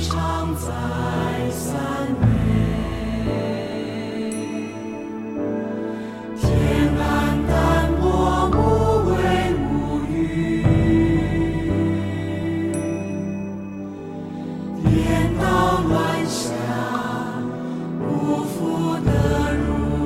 常在赞美，天蓝淡薄，无为无余，颠倒乱象，无复得入。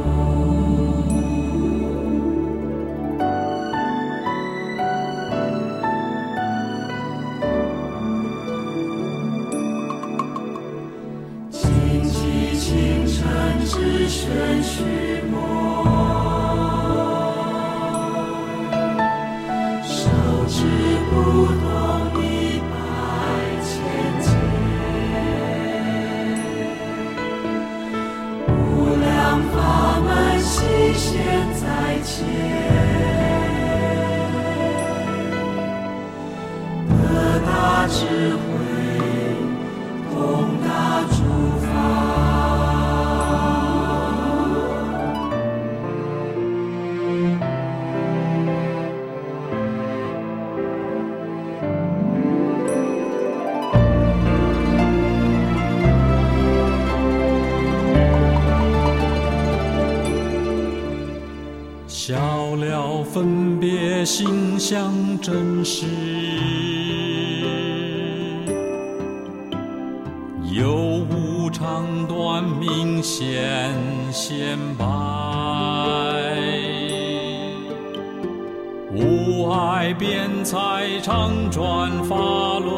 只选虚梦，手指不动100千劫，无量法门悉现在前，得大智慧，通达诸法。 晓了分别心相真实，有无常短明显显白，无碍辩才常转法轮，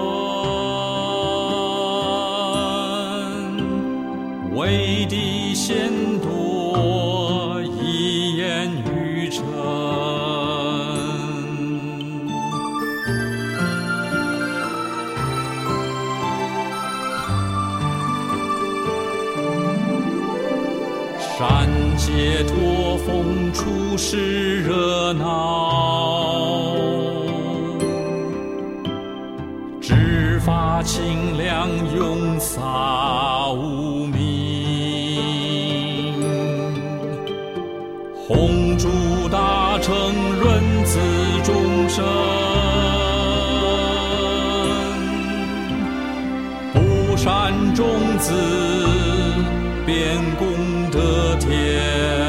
为地显多一言语成，善解脱风处世热闹，知法清凉永洒无明，弘诸大乘润自众生，不善种子，便功德天。